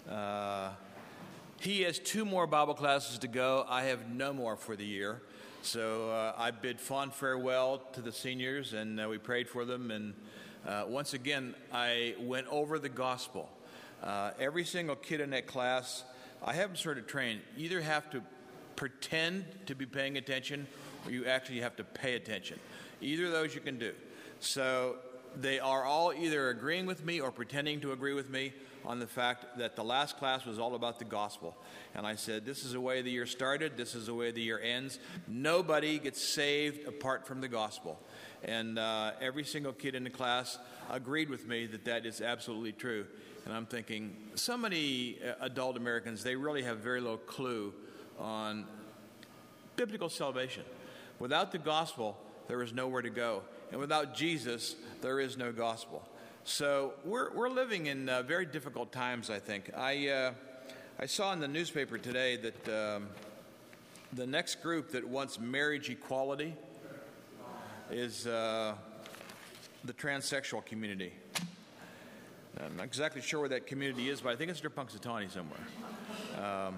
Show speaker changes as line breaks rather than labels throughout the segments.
He has 2 more Bible classes to go. I have no more for the year. So I bid fond farewell to the seniors, and we prayed for them. And once again, I went over the gospel. Every single kid in that class, I have them sort of trained. You either have to pretend to be paying attention, or you actually have to pay attention. Either of those you can do. So they are all either agreeing with me or pretending to agree with me on the fact that the last class was all about the gospel. And I said, this is the way the year started, this is the way the year ends. Nobody gets saved apart from the gospel. And every single kid in the class agreed with me that that is absolutely true. And I'm thinking, so many adult Americans, they really have very little clue on biblical salvation. Without the gospel, there is nowhere to go. And without Jesus, there is no gospel. So we're living in very difficult times, I think. I saw in the newspaper today that the next group that wants marriage equality is the transsexual community. I'm not exactly sure where that community is, but I think it's near Punxsutawney somewhere.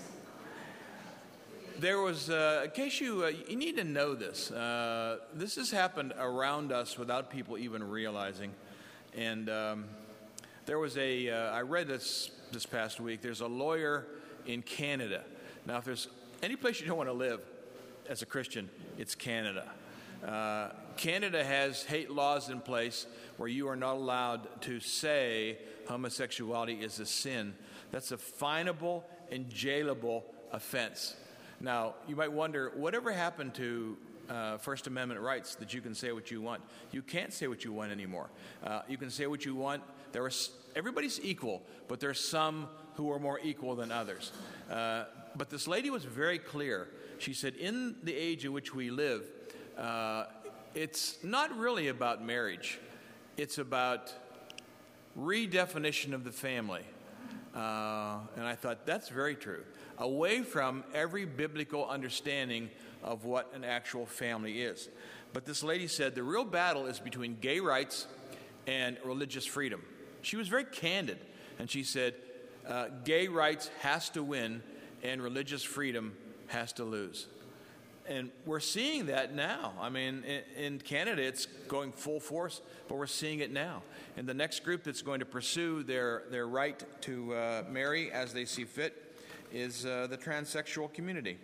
There was, in case you need to know this, this has happened around us without people even realizing. And there was I read this past week, there's a lawyer in Canada. Now, if there's any place you don't want to live as a Christian, it's Canada. Canada has hate laws in place where you are not allowed to say homosexuality is a sin. That's a finable and jailable offense. Now, you might wonder, whatever happened to First Amendment rights that you can say what you want? You can't say what you want anymore. You can say what you want. Everybody's equal, but there's some who are more equal than others. But this lady was very clear. She said, in the age in which we live, it's not really about marriage. It's about redefinition of the family. And I thought, that's very true. Away from every biblical understanding of what an actual family is. But this lady said the real battle is between gay rights and religious freedom. She was very candid, and she said gay rights has to win and religious freedom has to lose. And we're seeing that now. I mean, in Canada, it's going full force, but we're seeing it now. And the next group that's going to pursue their right to marry as they see fit is the transsexual community.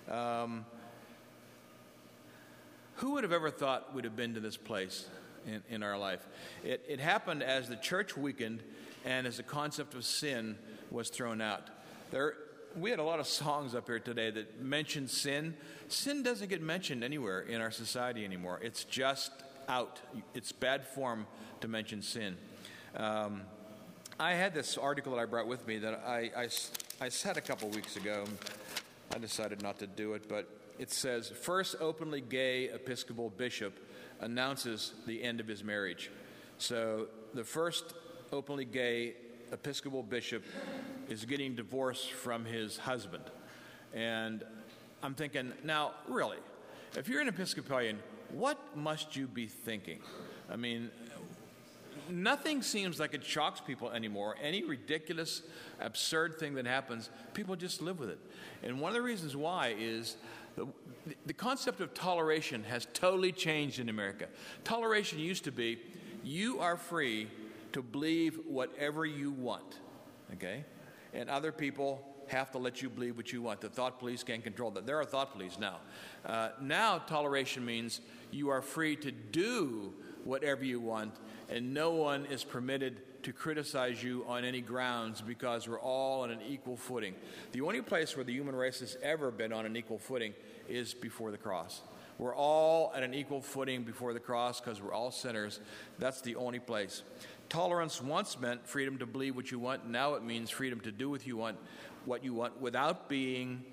Who would have ever thought we'd have been to this place in our life? It happened as the church weakened and as the concept of sin was thrown out. We had a lot of songs up here today that mentioned sin. Sin doesn't get mentioned anywhere in our society anymore. It's just out. It's bad form to mention sin. I had this article that I brought with me that I said a couple weeks ago. I decided not to do it, but it says, first openly gay Episcopal bishop announces the end of his marriage. So the first openly gay Episcopal bishop is getting divorced from his husband. And I'm thinking, now, really, if you're an Episcopalian, what must you be thinking? I mean, nothing seems like it shocks people anymore. Any ridiculous, absurd thing that happens, people just live with it. And one of the reasons why is the concept of toleration has totally changed in America. Toleration used to be, you are free to believe whatever you want, okay? And other people have to let you believe what you want. The thought police can't control that. There are thought police now. Now toleration means you are free to do whatever you want, and no one is permitted to criticize you on any grounds because we're all on an equal footing. The only place where the human race has ever been on an equal footing is before the cross. We're all at an equal footing before the cross because we're all sinners. That's the only place. Tolerance once meant freedom to believe what you want. Now it means freedom to do what you want without being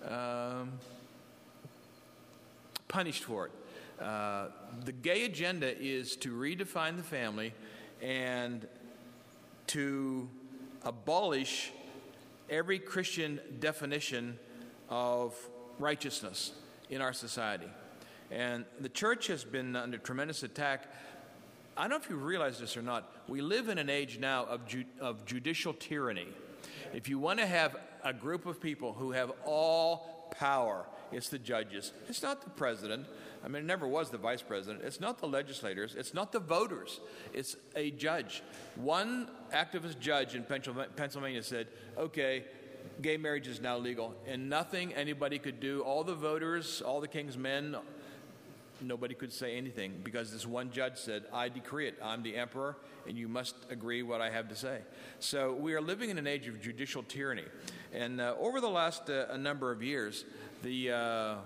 punished for it. The gay agenda is to redefine the family and to abolish every Christian definition of righteousness in our society. And the church has been under tremendous attack. I don't know if you realize this or not. We live in an age now of judicial tyranny. if you want to have a group of people who have all power, it's the judges. It's not the president. I mean, it never was the vice president. It's not the legislators. It's not the voters. It's a judge. One activist judge in Pennsylvania said, okay, gay marriage is now legal, and nothing anybody could do, all the voters, all the king's men, nobody could say anything because this one judge said, I decree it. I'm the emperor, and you must agree what I have to say. So we are living in an age of judicial tyranny. And over the last a number of years, the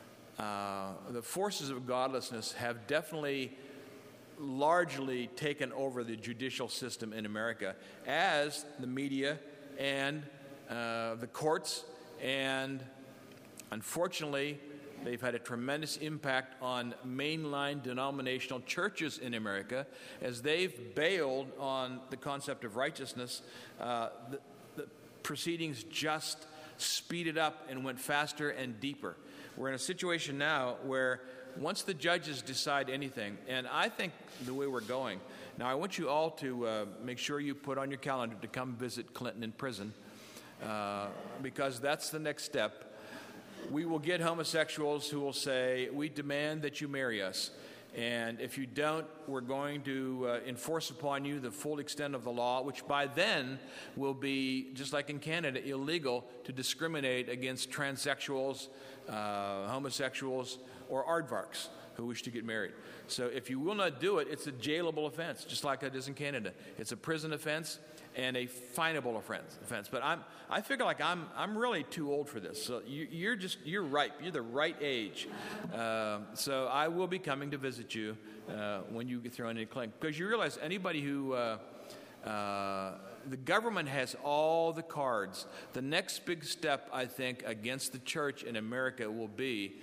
forces of godlessness have definitely largely taken over the judicial system in America, as the media and the courts, and unfortunately, they've had a tremendous impact on mainline denominational churches in America as they've bailed on the concept of righteousness. The proceedings just speeded up and went faster and deeper. We're in a situation now where once the judges decide anything, and I think the way we're going, now I want you all to make sure you put on your calendar to come visit Clinton in prison, because that's the next step. We will get homosexuals who will say, we demand that you marry us. And if you don't, we're going to enforce upon you the full extent of the law, which by then will be, just like in Canada, illegal to discriminate against transsexuals, homosexuals, or aardvarks who wish to get married. So if you will not do it, it's a jailable offense, just like it is in Canada. It's a prison offense and a finable offense. But I figure like I'm really too old for this. So you're ripe. You're the right age. So I will be coming to visit you when you get thrown in a clink, because you realize anybody who the government has all the cards. The next big step, I think, against the church in America will be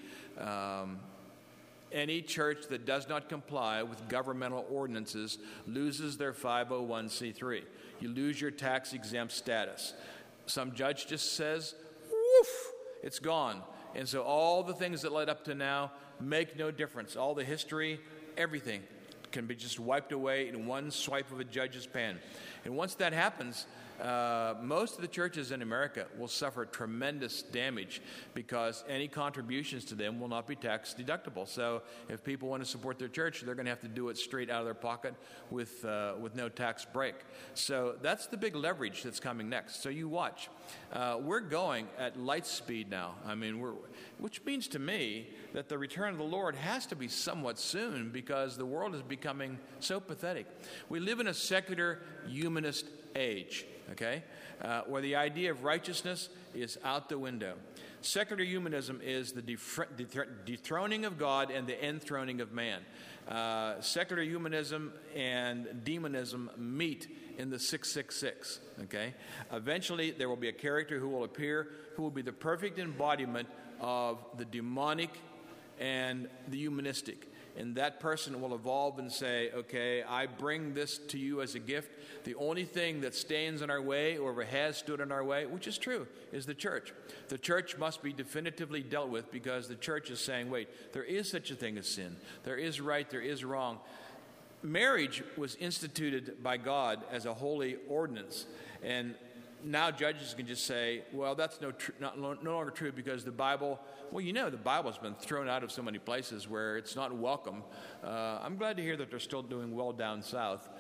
any church that does not comply with governmental ordinances loses their 501c3. You lose your tax-exempt status. Some judge just says, woof, it's gone. And so all the things that led up to now make no difference. All the history, everything can be just wiped away in one swipe of a judge's pen. And once that happens, most of the churches in America will suffer tremendous damage because any contributions to them will not be tax deductible. So if people want to support their church, they're going to have to do it straight out of their pocket with no tax break. So that's the big leverage that's coming next. So you watch. We're going at light speed now. I mean, which means to me that the return of the Lord has to be somewhat soon because the world is becoming so pathetic. We live in a secular humanist age, okay, where the idea of righteousness is out the window. Secular humanism is the dethroning of God and the enthroning of man. Secular humanism and demonism meet in the 666, okay? Eventually, there will be a character who will appear who will be the perfect embodiment of the demonic and the humanistic. And that person will evolve and say, okay, I bring this to you as a gift. The only thing that stands in our way or ever has stood in our way, which is true, is the church. The church must be definitively dealt with because the church is saying, wait, there is such a thing as sin. There is right, there is wrong. Marriage was instituted by God as a holy ordinance. And now judges can just say, well, that's no longer true because the Bible, well, you know, the Bible's been thrown out of so many places where it's not welcome. I'm glad to hear that they're still doing well down south,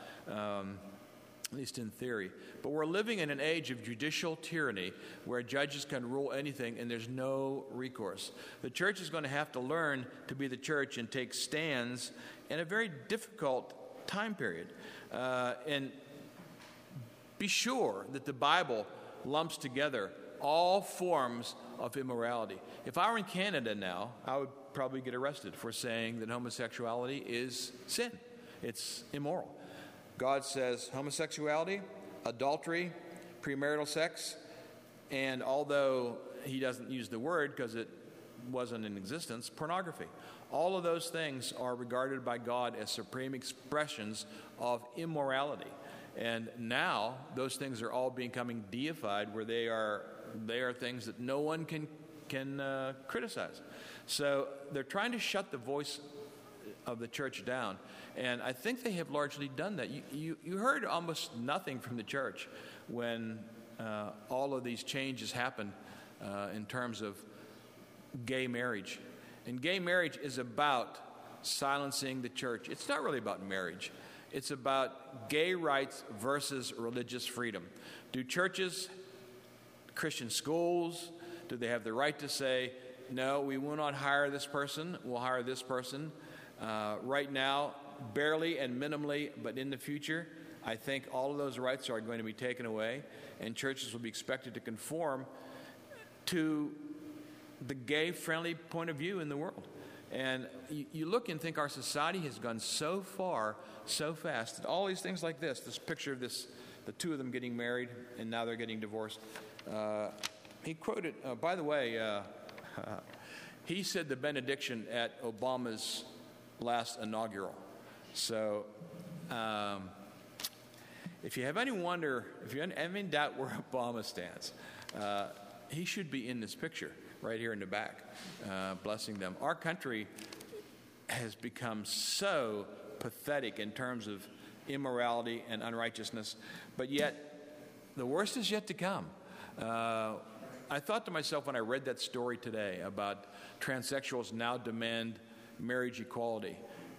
at least in theory. But we're living in an age of judicial tyranny where judges can rule anything and there's no recourse. The church is going to have to learn to be the church and take stands in a very difficult time period. And be sure that the Bible lumps together all forms of immorality. If I were in Canada now, I would probably get arrested for saying that homosexuality is sin. It's immoral. God says homosexuality, adultery, premarital sex, and although he doesn't use the word because it wasn't in existence, pornography. All of those things are regarded by God as supreme expressions of immorality. And now those things are all becoming deified, where they are things that no one can criticize. So they're trying to shut the voice of the church down, and I think they have largely done that. You heard almost nothing from the church when all of these changes happened in terms of gay marriage. And gay marriage is about silencing the church. It's not really about marriage. It's about gay rights versus religious freedom. Do churches, Christian schools, do they have the right to say, no, we will not hire this person, we'll hire this person? Right now, barely and minimally, but in the future, I think all of those rights are going to be taken away, and churches will be expected to conform to the gay-friendly point of view in the world. And you look and think our society has gone so far, so fast. All these things like this picture of the two of them getting married, and now they're getting divorced. He quoted, by the way, he said the benediction at Obama's last inaugural. So if you have any wonder, if you have any doubt where Obama stands, he should be in this picture right here in the back, blessing them. Our country has become so pathetic in terms of immorality and unrighteousness, but yet the worst is yet to come. I thought to myself when I read that story today about transsexuals now demand marriage equality.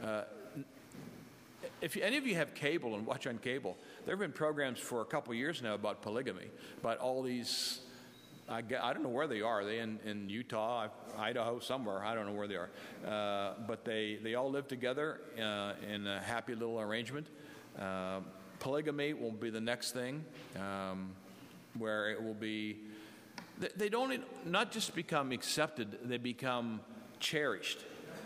If any of you have cable and watch on cable, there have been programs for a couple years now about polygamy, about all these, I don't know where they are. Are they in Utah, Idaho, somewhere? I don't know where they are. But they all live together in a happy little arrangement. Polygamy will be the next thing, where it will be, they don't not just become accepted, they become cherished.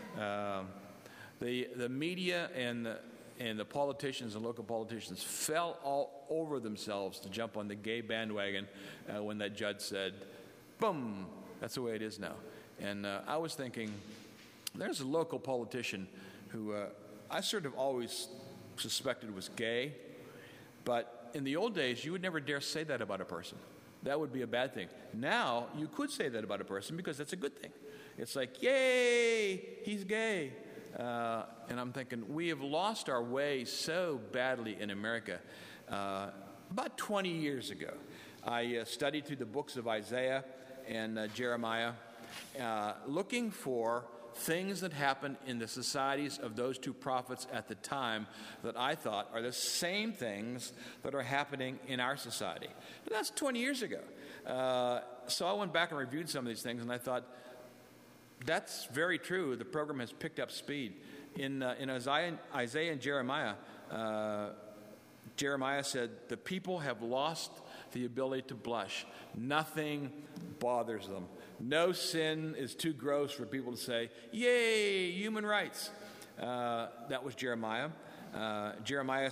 The media and the politicians and local politicians fell all over themselves to jump on the gay bandwagon when that judge said, boom, that's the way it is now. And I was thinking, there's a local politician who I sort of always suspected was gay, but in the old days, you would never dare say that about a person. That would be a bad thing. Now, you could say that about a person because that's a good thing. It's like, yay, he's gay. And I'm thinking, we have lost our way so badly in America. About 20 years ago, I studied through the books of Isaiah and Jeremiah, looking for things that happened in the societies of those two prophets at the time that I thought are the same things that are happening in our society. But that's 20 years ago. So I went back and reviewed some of these things, and I thought, that's very true. The program has picked up speed. In Isaiah and Jeremiah, Jeremiah said, the people have lost the ability to blush. Nothing bothers them. No sin is too gross for people to say, yay, human rights. That was Jeremiah. Jeremiah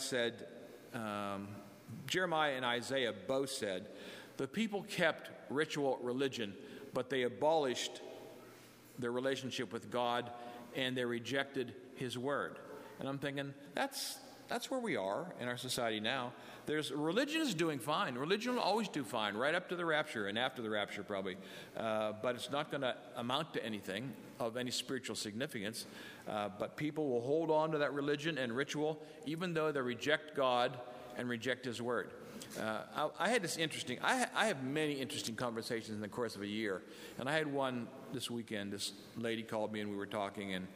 and Isaiah both said, the people kept ritual religion, but they abolished their relationship with God, and they rejected His Word. And I'm thinking, that's where we are in our society now. Religion is doing fine. Religion will always do fine, right up to the rapture and after the rapture probably. But it's not going to amount to anything of any spiritual significance. But people will hold on to that religion and ritual, even though they reject God and reject His Word. I had this interesting, I have many interesting conversations in the course of a year. And I had one this weekend. This lady called me and we were talking, and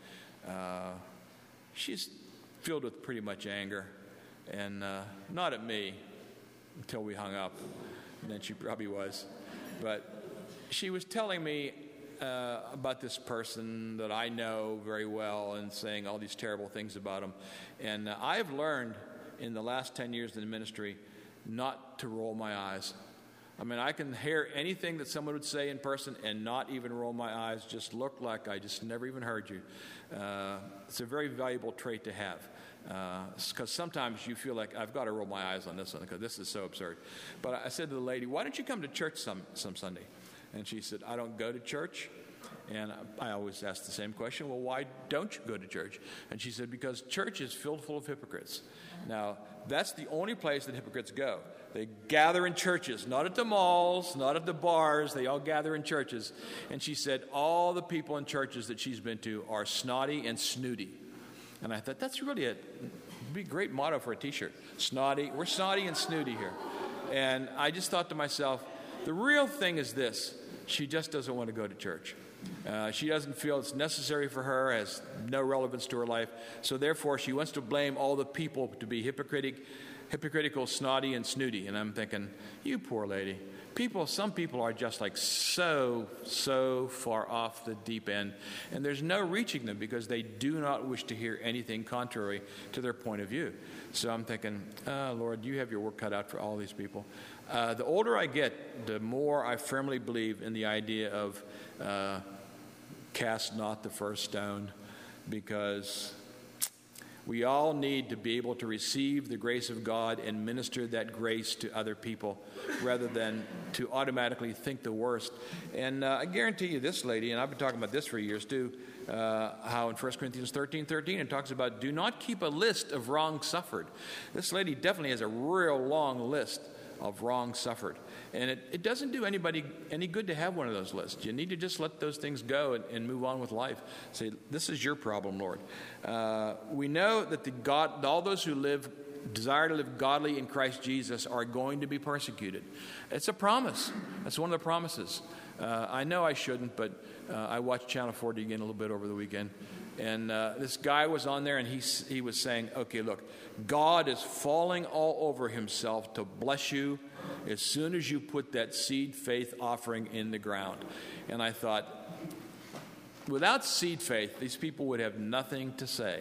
she's filled with pretty much anger. And not at me until we hung up. And then she probably was. But she was telling me about this person that I know very well and saying all these terrible things about him. And I've learned in the last 10 years in the ministry not to roll my eyes. I mean, I can hear anything that someone would say in person and not even roll my eyes, just look like I just never even heard you. It's a very valuable trait to have, because sometimes you feel like, I've got to roll my eyes on this one because this is so absurd. But I said to the lady, why don't you come to church some Sunday? And she said, I don't go to church. And I always ask the same question, well, why don't you go to church? And she said, because church is filled full of hypocrites. Now, that's the only place that hypocrites go. They gather in churches, not at the malls, not at the bars. They all gather in churches. And she said all the people in churches that she's been to are snotty and snooty. And I thought, that's really it'd be a great motto for a T-shirt. Snotty, we're snotty and snooty here. And I just thought to myself, the real thing is this. She just doesn't want to go to church. She doesn't feel it's necessary for her, has no relevance to her life. So therefore, she wants to blame all the people to be hypocritical, snotty, and snooty. And I'm thinking, you poor lady. Some people are just like so far off the deep end. And there's no reaching them because they do not wish to hear anything contrary to their point of view. So I'm thinking, Lord, you have your work cut out for all these people. The older I get, the more I firmly believe in the idea of cast not the first stone, because we all need to be able to receive the grace of God and minister that grace to other people rather than to automatically think the worst. And I guarantee you this lady, and I've been talking about this for years too, how in 1 Corinthians 13:13 it talks about do not keep a list of wrong suffered. This lady definitely has a real long list of wrong suffered. And it doesn't do anybody any good to have one of those lists. You need to just let those things go and move on with life. Say, this is your problem, Lord. We know that all those who desire to live godly in Christ Jesus are going to be persecuted. It's a promise. That's one of the promises. I know I shouldn't, but I watched Channel 40 again a little bit over the weekend. And this guy was on there, and he was saying, okay, look, God is falling all over himself to bless you as soon as you put that seed faith offering in the ground. And I thought, without seed faith, these people would have nothing to say.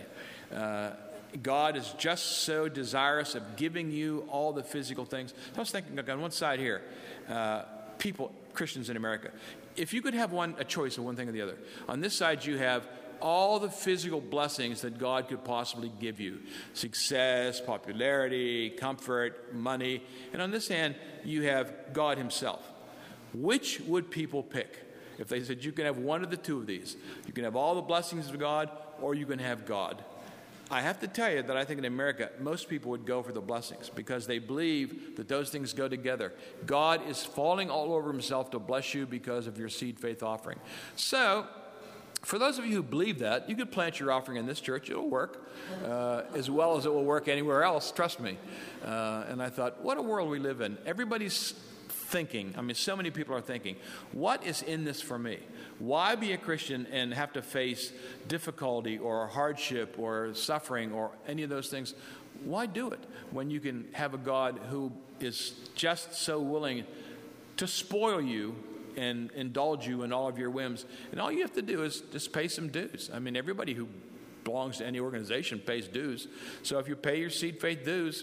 God is just so desirous of giving you all the physical things. I was thinking, on one side here, Christians in America, if you could have a choice of one thing or the other, on this side you have all the physical blessings that God could possibly give you. Success, popularity, comfort, money. And on this hand, you have God himself. Which would people pick? If they said you can have one of the two of these. You can have all the blessings of God, or you can have God. I have to tell you that I think in America, most people would go for the blessings because they believe that those things go together. God is falling all over himself to bless you because of your seed faith offering. So, for those of you who believe that, you could plant your offering in this church. It'll work as well as it will work anywhere else, trust me. And I thought, what a world we live in. Everybody's thinking, so many people are thinking, what is in this for me? Why be a Christian and have to face difficulty or hardship or suffering or any of those things? Why do it when you can have a God who is just so willing to spoil you and indulge you in all of your whims? And all you have to do is just pay some dues. Everybody who belongs to any organization pays dues. So if you pay your seed faith dues,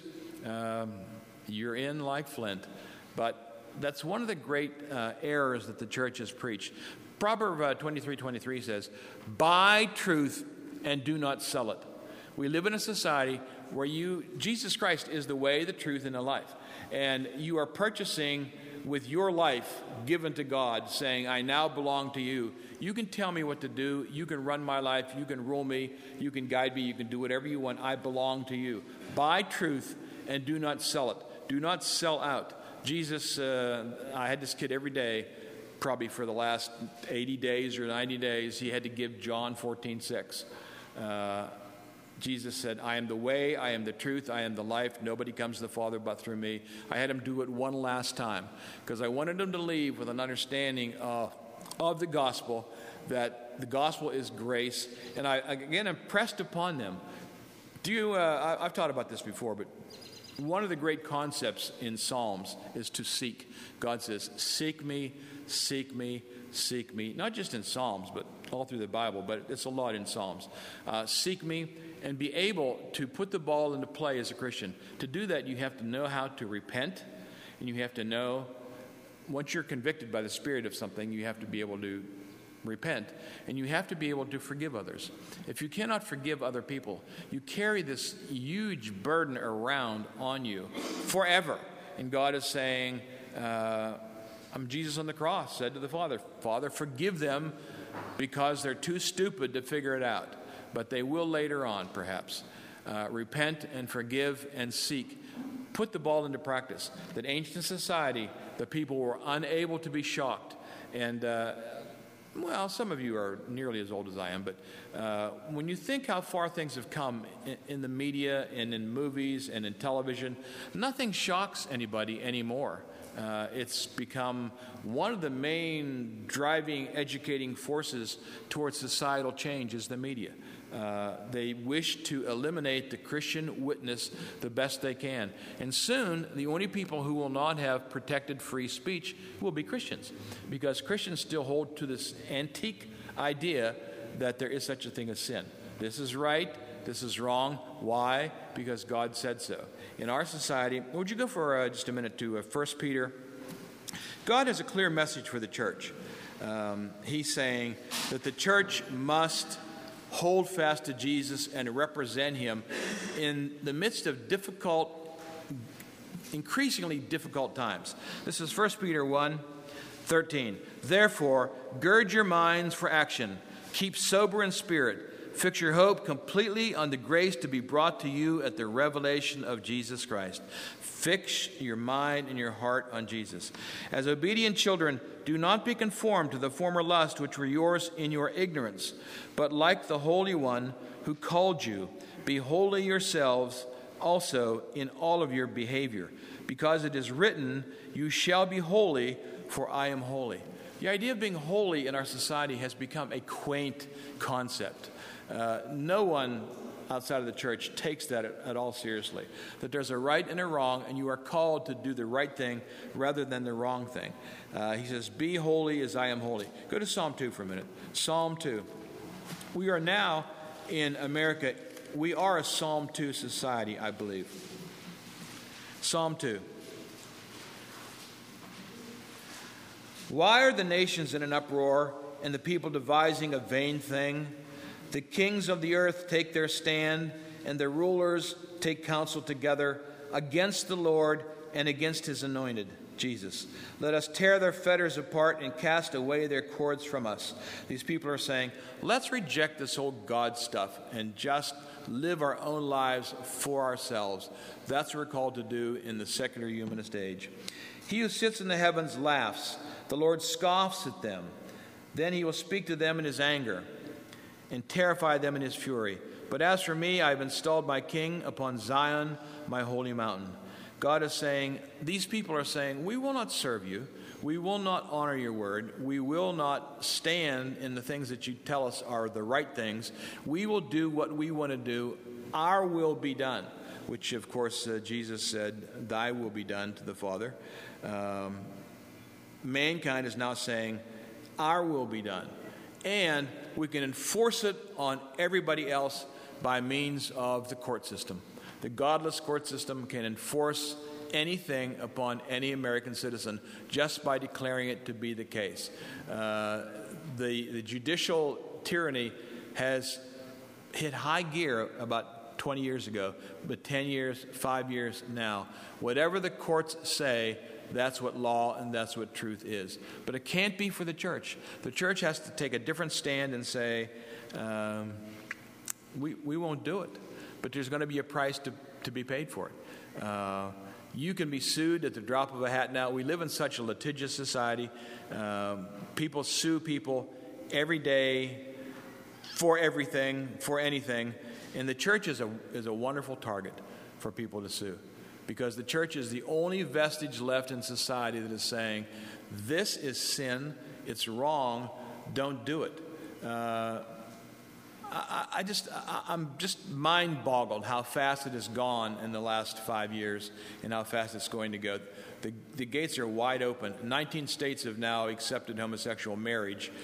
you're in like Flint. But that's one of the great errors that the church has preached. Proverb 23:23 says, buy truth and do not sell it. We live in a society where Jesus Christ is the way, the truth, and the life. And you are purchasing with your life given to God, saying, I now belong to you. You can tell me what to do. You can run my life. You can rule me. You can guide me. You can do whatever you want. I belong to you. Buy truth and do not sell it. Do not sell out. Jesus, I had this kid every day, probably for the last 80 days or 90 days. He had to give John 14:6. Jesus said, I am the way, I am the truth, I am the life. Nobody comes to the Father but through me. I had him do it one last time because I wanted him to leave with an understanding of the gospel, that the gospel is grace. And I again impressed upon them. I've taught about this before, but one of the great concepts in Psalms is to seek. God says, seek me, seek me, seek me. Not just in Psalms, but all through the Bible, but it's a lot in Psalms. Seek me and be able to put the ball into play as a Christian. To do that, you have to know how to repent, and you have to know, once you're convicted by the Spirit of something, you have to be able to repent, and you have to be able to forgive others. If you cannot forgive other people, you carry this huge burden around on you forever. And God is saying, Jesus on the cross said to the Father, Father, forgive them because they're too stupid to figure it out. But they will later on, perhaps. Repent and forgive and seek. Put the ball into practice. That ancient society, the people were unable to be shocked. And well, some of you are nearly as old as I am, but when you think how far things have come in the media and in movies and in television, nothing shocks anybody anymore. It's become one of the main driving, educating forces towards societal change is the media. They wish to eliminate the Christian witness the best they can. And soon, the only people who will not have protected free speech will be Christians, because Christians still hold to this antique idea that there is such a thing as sin. This is right, this is wrong. Why? Because God said so. In our society, would you go for just a minute to 1 Peter? God has a clear message for the church. He's saying that the church must hold fast to Jesus and represent him in the midst of increasingly difficult times. This is 1 Peter 1:13. Therefore, gird your minds for action. Keep sober in spirit. Fix your hope completely on the grace to be brought to you at the revelation of Jesus Christ. Fix your mind and your heart on Jesus. As obedient children, do not be conformed to the former lusts which were yours in your ignorance, but like the Holy One who called you, be holy yourselves also in all of your behavior, because it is written, you shall be holy, for I am holy. The idea of being holy in our society has become a quaint concept. No one outside of the church takes that at all seriously, that there's a right and a wrong, and you are called to do the right thing rather than the wrong thing. He says, be holy as I am holy. Go to Psalm 2 for a minute. Psalm 2. We are now in America, we are a Psalm 2 society, I believe. Psalm 2. Why are the nations in an uproar and the people devising a vain thing? The kings of the earth take their stand, and the rulers take counsel together against the Lord and against his anointed, Jesus. Let us tear their fetters apart and cast away their cords from us. These people are saying, let's reject this whole God stuff and just live our own lives for ourselves. That's what we're called to do in the secular humanist age. He who sits in the heavens laughs. The Lord scoffs at them. Then he will speak to them in his anger and terrify them in his fury. But as for me, I have installed my king upon Zion, my holy mountain. God is saying, these people are saying, we will not serve you. We will not honor your word. We will not stand in the things that you tell us are the right things. We will do what we want to do. Our will be done, which, of course, Jesus said, thy will be done to the Father. Mankind is now saying, our will be done. And we can enforce it on everybody else by means of the court system. The godless court system can enforce anything upon any American citizen just by declaring it to be the case. The judicial tyranny has hit high gear about 20 years ago, but 10 years, 5 years now. Whatever the courts say, that's what law and that's what truth is. But it can't be for the church. The church has to take a different stand and say, we won't do it. But there's going to be a price to be paid for it. You can be sued at the drop of a hat now. We live in such a litigious society. People sue people every day for everything, for anything. And the church is a wonderful target for people to sue. Because the church is the only vestige left in society that is saying, this is sin, it's wrong, don't do it. I'm just mind-boggled how fast it has gone in the last 5 years and how fast it's going to go. The gates are wide open. 19 states have now accepted homosexual marriage.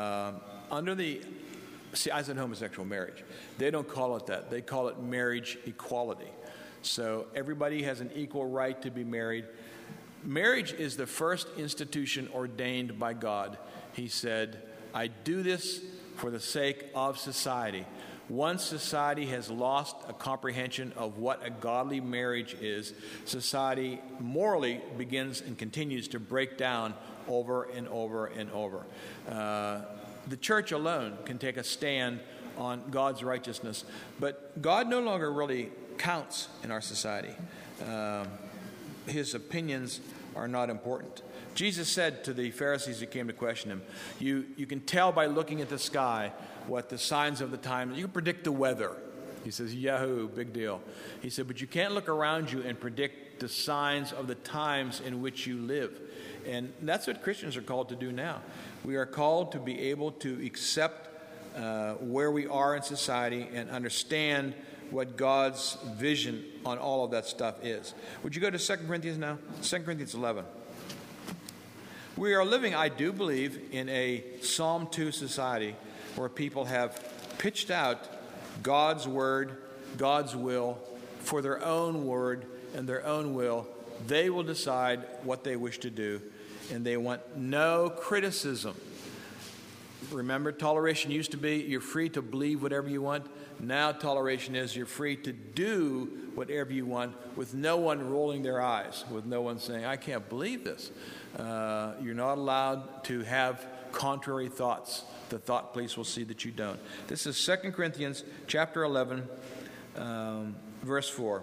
I said homosexual marriage. They don't call it that. They call it marriage equality. So everybody has an equal right to be married. Marriage is the first institution ordained by God. He said, I do this for the sake of society. Once society has lost a comprehension of what a godly marriage is, society morally begins and continues to break down over and over and over. The church alone can take a stand on God's righteousness, but God no longer really counts in our society. His opinions are not important. Jesus said to the Pharisees who came to question him, you can tell by looking at the sky what the signs of the time, you can predict the weather. He says, yahoo, big deal. He said, but you can't look around you and predict the signs of the times in which you live. And that's what Christians are called to do now. We are called to be able to accept where we are in society and understand what God's vision on all of that stuff is. Would you go to 2 Corinthians now? 2 Corinthians 11. We are living, I do believe, in a Psalm 2 society where people have pitched out God's word, God's will, for their own word and their own will. They will decide what they wish to do, and they want no criticism. Remember, toleration used to be you're free to believe whatever you want. Now toleration is you're free to do whatever you want with no one rolling their eyes, with no one saying, I can't believe this. You're not allowed to have contrary thoughts. The thought police will see that you don't. This is 2 Corinthians chapter 11, verse 4.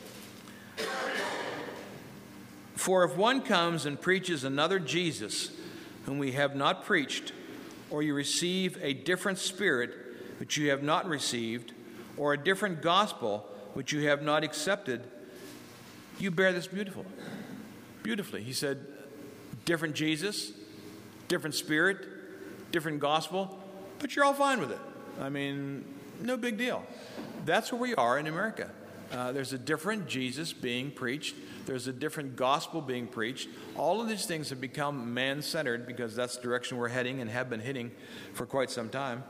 For if one comes and preaches another Jesus, whom we have not preached, or you receive a different spirit which you have not received, or a different gospel which you have not accepted, you bear this beautifully. He said, different Jesus, different spirit, different gospel, but you're all fine with it. I mean, no big deal. That's where we are in America. There's a different Jesus being preached. There's a different gospel being preached. All of these things have become man-centered because that's the direction we're heading and have been heading for quite some time.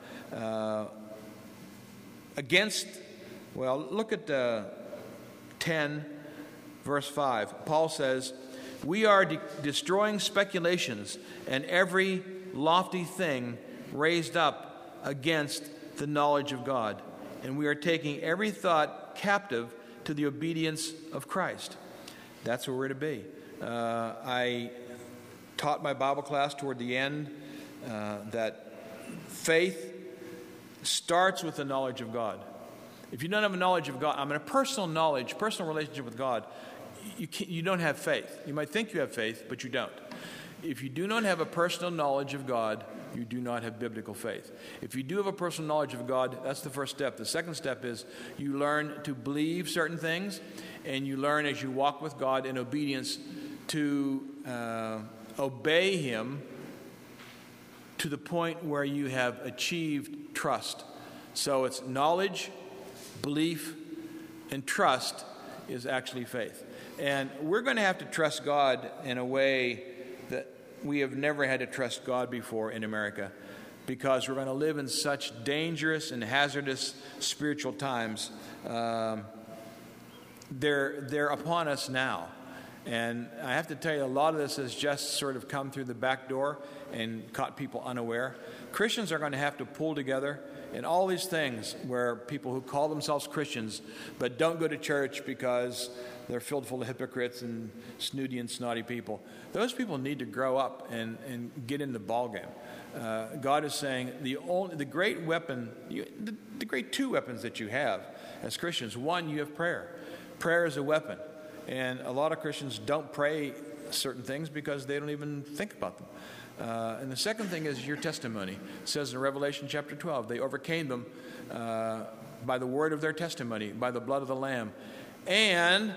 Look at 10, verse 5. Paul says, we are destroying speculations and every lofty thing raised up against the knowledge of God. And we are taking every thought captive to the obedience of Christ. That's where we're to be. I taught my Bible class toward the end that faith starts with the knowledge of God. If you don't have a knowledge of God, a personal knowledge, personal relationship with God, you don't have faith. You might think you have faith, but you don't. If you do not have a personal knowledge of God, you do not have biblical faith. If you do have a personal knowledge of God, that's the first step. The second step is you learn to believe certain things, and you learn as you walk with God in obedience to obey Him to the point where you have achieved trust. So it's knowledge, belief, and trust is actually faith. And we're going to have to trust God in a way that we have never had to trust God before in America, because we're going to live in such dangerous and hazardous spiritual times. They're upon us now. And I have to tell you, a lot of this has just sort of come through the back door and caught people unaware. Christians are going to have to pull together in all these things where people who call themselves Christians but don't go to church because they're filled full of hypocrites and snooty and snotty people. Those people need to grow up and get in the ballgame. God is saying the great weapon, the great two weapons that you have as Christians. One, you have prayer. Prayer is a weapon. And a lot of Christians don't pray certain things because they don't even think about them. And the second thing is your testimony. It says in Revelation chapter 12, they overcame them by the word of their testimony, by the blood of the Lamb. And,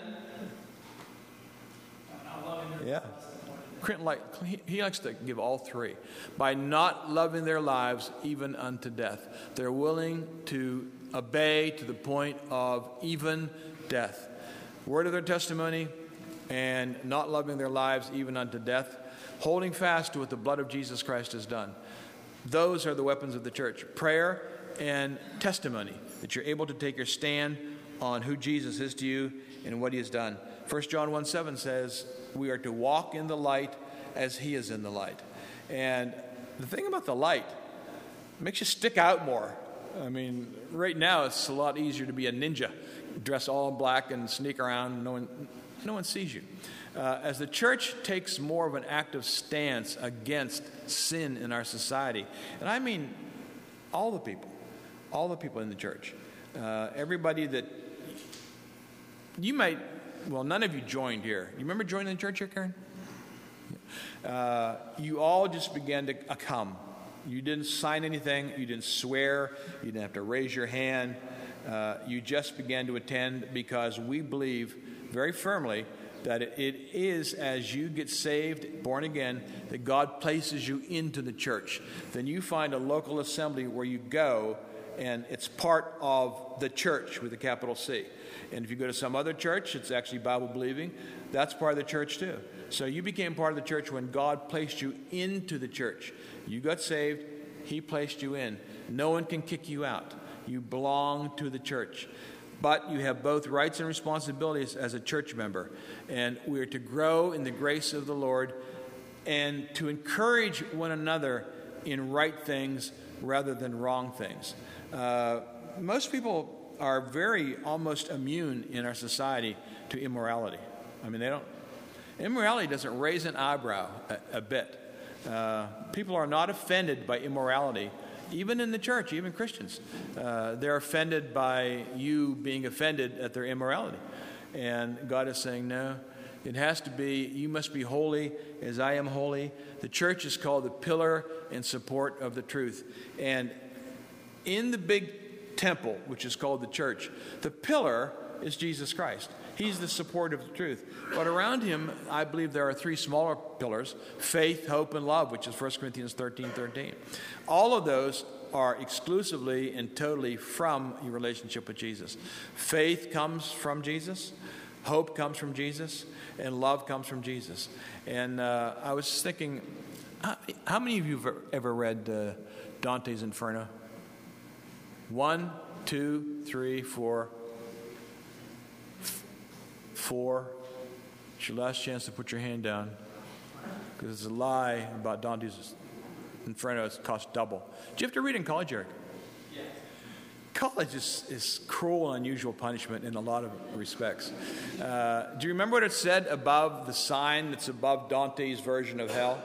he likes to give all three. By not loving their lives even unto death. They're willing to obey to the point of even death. Word of their testimony and not loving their lives even unto death. Holding fast to what the blood of Jesus Christ has done. Those are the weapons of the church. Prayer and testimony. That you're able to take your stand on who Jesus is to you and what He has done. 1 John 1:7 says we are to walk in the light as He is in the light. And the thing about the light, it makes you stick out more. I mean, right now it's a lot easier to be a ninja. Dress all in black and sneak around. No one sees you. As the church takes more of an active stance against sin in our society, and I mean all the people in the church, everybody that you might, none of you joined here. You remember joining the church here, Karen? you all just began to come. You didn't sign anything. You didn't swear. You didn't have to raise your hand. You just began to attend because we believe very firmly that it is as you get saved, born again, that God places you into the church. Then you find a local assembly where you go, and it's part of the church with a capital C. And if you go to some other church, it's actually Bible-believing, that's part of the church too. So you became part of the church when God placed you into the church. You got saved, He placed you in. No one can kick you out. You belong to the church. But you have both rights and responsibilities as a church member. And we are to grow in the grace of the Lord and to encourage one another in right things rather than wrong things. Most people are very almost immune in our society to immorality. I mean, immorality doesn't raise an eyebrow a bit. People are not offended by immorality. Even in the church, even Christians, they're offended by you being offended at their immorality. And God is saying, no, it has to be, you must be holy as I am holy. The church is called the pillar and support of the truth. And in the big temple, which is called the church, the pillar is Jesus Christ. He's the support of the truth. But around him, I believe there are three smaller pillars: faith, hope, and love, which is 1 Corinthians 13:13. All of those are exclusively and totally from your relationship with Jesus. Faith comes from Jesus, hope comes from Jesus, and love comes from Jesus. And I was thinking, how many of you have ever read Dante's Inferno? 1, 2, 3, 4. 4. It's your last chance to put your hand down, because it's a lie about Dante's Inferno. It costs double. Did you have to read in college, Eric? Yes. College is cruel and unusual punishment in a lot of respects. Do you remember what it said above the sign that's above Dante's version of hell?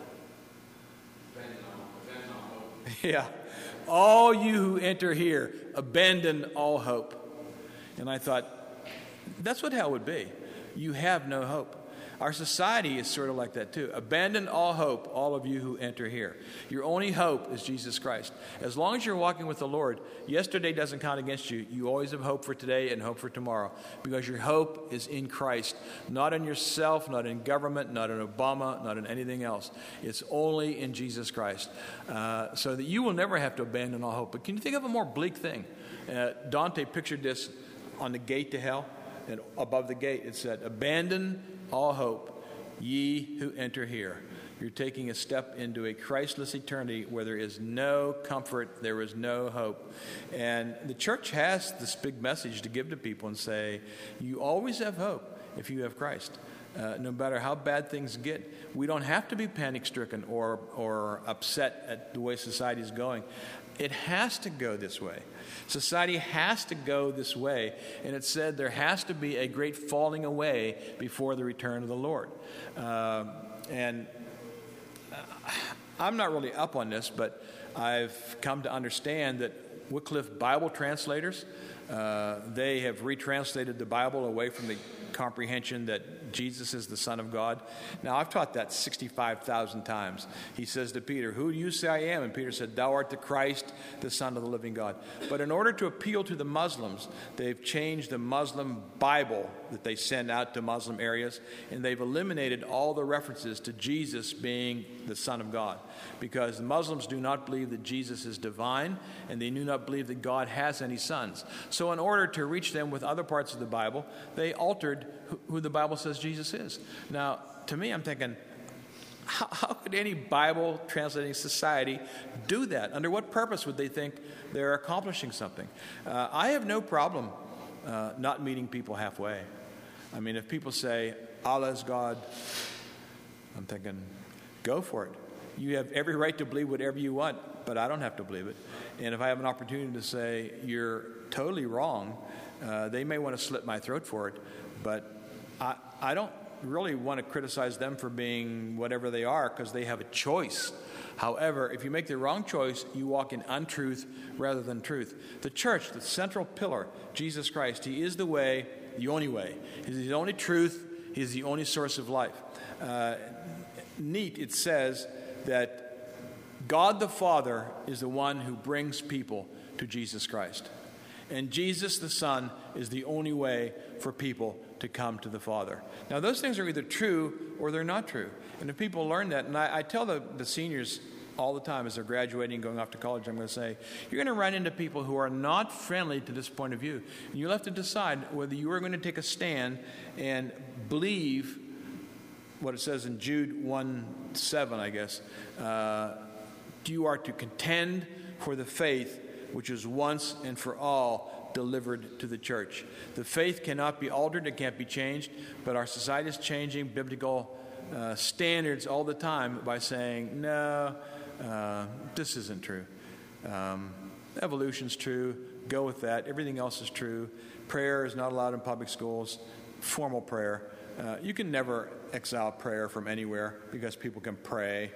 Yeah. All you who enter here, abandon all hope. And I thought, that's what hell would be. You have no hope. Our society is sort of like that too. Abandon all hope, all of you who enter here. Your only hope is Jesus Christ. As long as you're walking with the Lord, yesterday doesn't count against you. You always have hope for today and hope for tomorrow, because your hope is in Christ, not in yourself, not in government, not in Obama, not in anything else. It's only in Jesus Christ. So that you will never have to abandon all hope. But can you think of a more bleak thing? Dante pictured this on the gate to hell. And above the gate it said, abandon all hope, ye who enter here. You're taking a step into a Christless eternity where there is no comfort, there is no hope. And the church has this big message to give to people and say, you always have hope if you have Christ. No matter how bad things get, we don't have to be panic-stricken or upset at the way society is going. It has to go this way. Society has to go this way. And it said there has to be a great falling away before the return of the Lord. And I'm not really up on this, but I've come to understand that Wycliffe Bible translators, they have retranslated the Bible away from the comprehension that Jesus is the Son of God. Now, I've taught that 65,000 times. He says to Peter, who do you say I am? And Peter said, thou art the Christ, the Son of the living God. But in order to appeal to the Muslims, they've changed the Muslim Bible that they send out to Muslim areas, and they've eliminated all the references to Jesus being the Son of God, because the Muslims do not believe that Jesus is divine, and they do not believe that God has any sons. So in order to reach them with other parts of the Bible, they altered who the Bible says Jesus is. Now, to me, I'm thinking, how could any Bible translating society do that? Under what purpose would they think they're accomplishing something? I have no problem not meeting people halfway. I mean, if people say, Allah is God, I'm thinking, go for it. You have every right to believe whatever you want, but I don't have to believe it. And if I have an opportunity to say, you're totally wrong, they may want to slit my throat for it, but I don't really want to criticize them for being whatever they are, because they have a choice. However, if you make the wrong choice, you walk in untruth rather than truth. The church, the central pillar, Jesus Christ, He is the way, the only way. He's the only truth. He's the only source of life. neat, it says that God the Father is the one who brings people to Jesus Christ. And Jesus the Son is the only way for people to come to the Father. Now, those things are either true or they're not true. And if people learn that, and I tell the seniors all the time as they're graduating and going off to college, I'm going to say, you're going to run into people who are not friendly to this point of view. And you'll have to decide whether you are going to take a stand and believe what it says in Jude 1:7, I guess. You are to contend for the faith which was once and for all delivered to the church. The faith cannot be altered, it can't be changed, but our society is changing biblical standards all the time by saying, no, this isn't true. Evolution's true, go with that. Everything else is true. Prayer is not allowed in public schools, formal prayer. You can never exile prayer from anywhere because people can pray.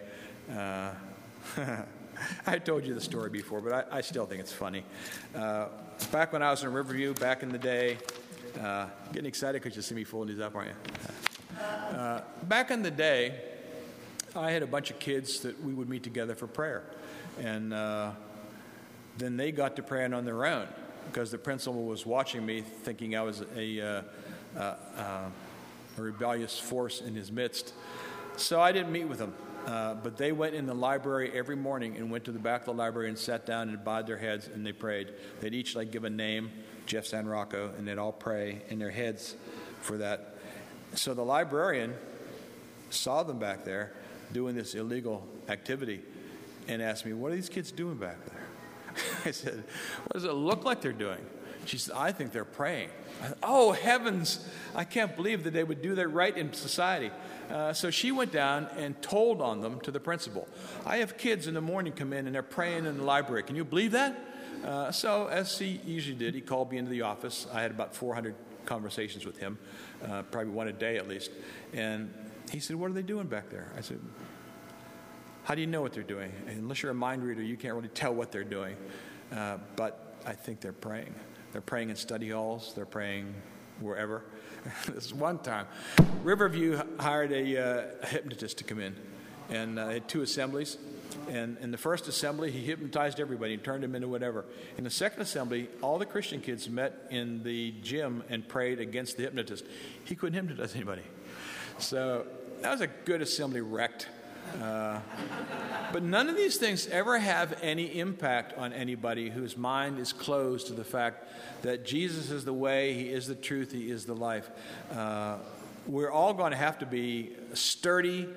I told you the story before, but I still think it's funny. Back when I was in Riverview, back in the day, getting excited because you see me folding these up, aren't you? Back in the day, I had a bunch of kids that we would meet together for prayer. And then they got to praying on their own because the principal was watching me thinking I was a rebellious force in his midst. So I didn't meet with them. But they went in the library every morning and went to the back of the library and sat down and bowed their heads and they prayed. They'd each give a name, Jeff San Rocco, and they'd all pray in their heads for that. So the librarian saw them back there doing this illegal activity and asked me, what are these kids doing back there? I said, what does it look like they're doing? She said, I think they're praying. Oh, heavens, I can't believe that they would do that right in society. So she went down and told on them to the principal. I have kids in the morning come in and they're praying in the library. Can you believe that? So as he usually did, he called me into the office. I had about 400 conversations with him, probably one a day at least. And he said, what are they doing back there? I said, how do you know what they're doing? And unless you're a mind reader, you can't really tell what they're doing. But I think they're praying. They're praying in study halls. They're praying wherever. This one time, Riverview hired a hypnotist to come in, and they had 2 assemblies. And in the first assembly, he hypnotized everybody and turned them into whatever. In the second assembly, all the Christian kids met in the gym and prayed against the hypnotist. He couldn't hypnotize anybody. So that was a good assembly wrecked. But none of these things ever have any impact on anybody whose mind is closed to the fact that Jesus is the way, He is the truth, He is the life. We're all going to have to be sturdy,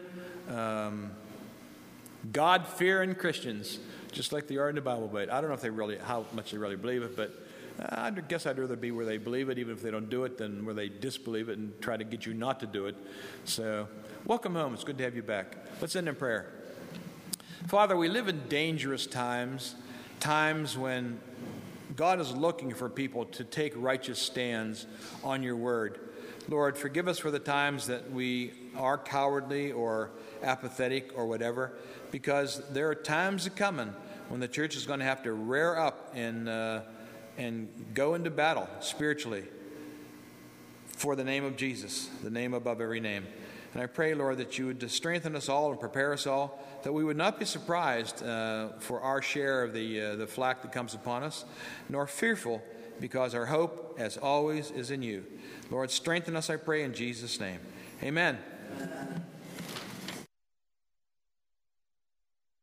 God-fearing Christians, just like they are in the Bible. But I don't know how much they really believe it, but I guess I'd rather be where they believe it, even if they don't do it, than where they disbelieve it and try to get you not to do it. So, welcome home. It's good to have you back. Let's end in prayer. Father, we live in dangerous times when God is looking for people to take righteous stands on your word. Lord, forgive us for the times that we are cowardly or apathetic or whatever, because there are times coming when the church is going to have to rear up and go into battle spiritually for the name of Jesus, the name above every name. And I pray, Lord, that you would strengthen us all and prepare us all, that we would not be surprised for our share of the flack that comes upon us, nor fearful, because our hope, as always, is in you. Lord, strengthen us, I pray, in Jesus' name. Amen.